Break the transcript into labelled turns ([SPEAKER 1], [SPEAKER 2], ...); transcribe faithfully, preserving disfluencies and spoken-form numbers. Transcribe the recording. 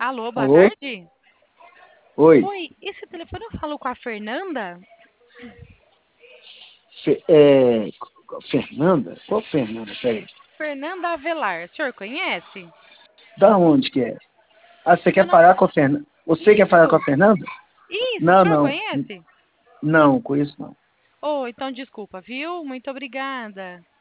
[SPEAKER 1] Alô, boa
[SPEAKER 2] Alô?
[SPEAKER 1] tarde.
[SPEAKER 2] Oi.
[SPEAKER 1] Oi, esse telefone eu falo com a Fernanda?
[SPEAKER 2] Fe- é, Fernanda? Qual Fernanda? Peraí.
[SPEAKER 1] Fernanda Avelar, o senhor conhece?
[SPEAKER 2] Da onde que é? Ah, você
[SPEAKER 1] Meu
[SPEAKER 2] quer
[SPEAKER 1] nome...
[SPEAKER 2] falar com a Fernanda? Você quer falar com a
[SPEAKER 1] Isso,
[SPEAKER 2] Fernanda?
[SPEAKER 1] isso, o
[SPEAKER 2] Não,
[SPEAKER 1] senhor
[SPEAKER 2] não.
[SPEAKER 1] conhece?
[SPEAKER 2] Não, conheço não.
[SPEAKER 1] Oh, então desculpa, viu? Muito obrigada.